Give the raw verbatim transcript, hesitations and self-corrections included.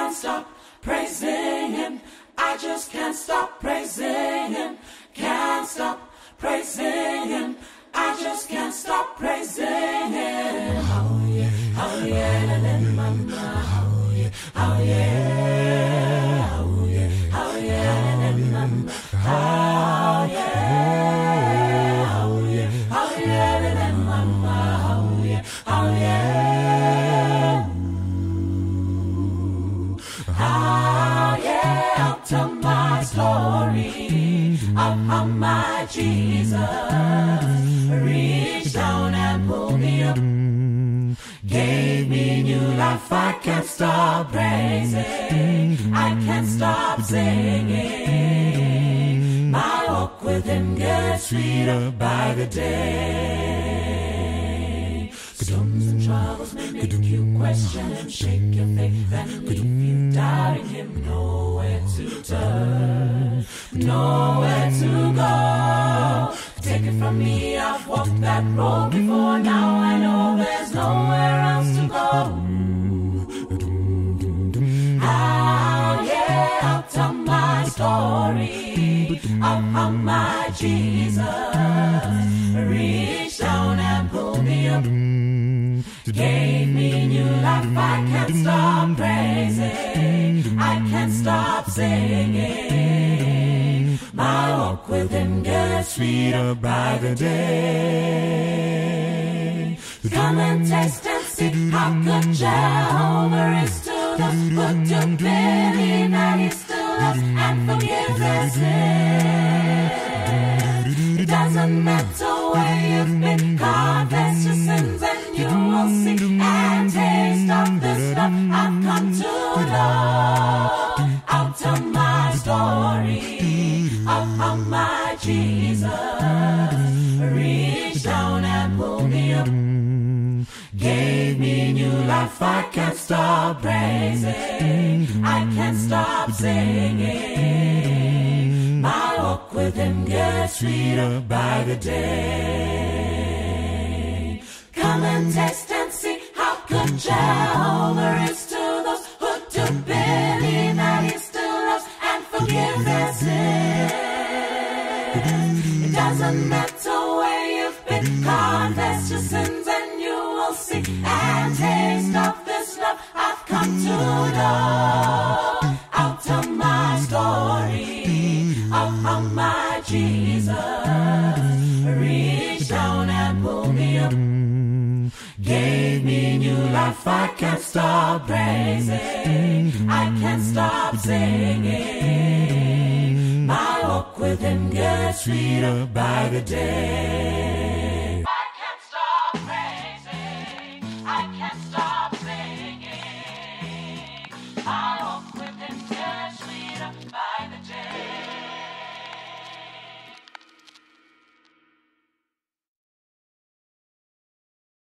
can't stop praising him. I just can't stop praising him. Can't stop praising him. I just can't stop praising him. Oh yeah, oh yeah, la, la, la, la. Oh yeah, oh yeah, oh yeah, oh yeah, la, la, la, la. Oh yeah, oh yeah, oh yeah, la, la, la, la. Oh yeah, oh yeah, oh yeah, up to my glory, up on my Jesus. Reach down and pull me up, gave me new life. I can't stop praising, I can't stop singing. My walk with him gets sweeter by the day. Storms and troubles may make you question and shake your faith and leave you doubting him. Nowhere to turn, nowhere to go. Take it from me, I've walked that road before. Now I know there's nowhere else to go. Ah, yeah, out of my story, up on my Jesus. Reach down and pull me up, gave me new life. I can't stop praising, I can't stop singing. My walk with him gets sweeter by the day. Come and taste and see how good Jehovah is to us. Put to believe that he still loves and forgives their sin. It doesn't matter where you've been, confess your sins and you will see and taste of this love I've come to know. Out of my story, up on my Jesus. Reach down and pull me up, gave me new life. I can't stop praising, I can't stop singing. My walk with him gets sweeter by the day. Come and taste and see how good Jehovah is to those who do believe that he still loves and forgives their sin. It doesn't matter where you've been, confess your sins and you will see and taste of this love I've come to know. Out of my story, up on my Jesus. Reach down and pull me up, gave me new life. I can't stop praising, I can't stop singing. My walk with him gets sweeter by the day.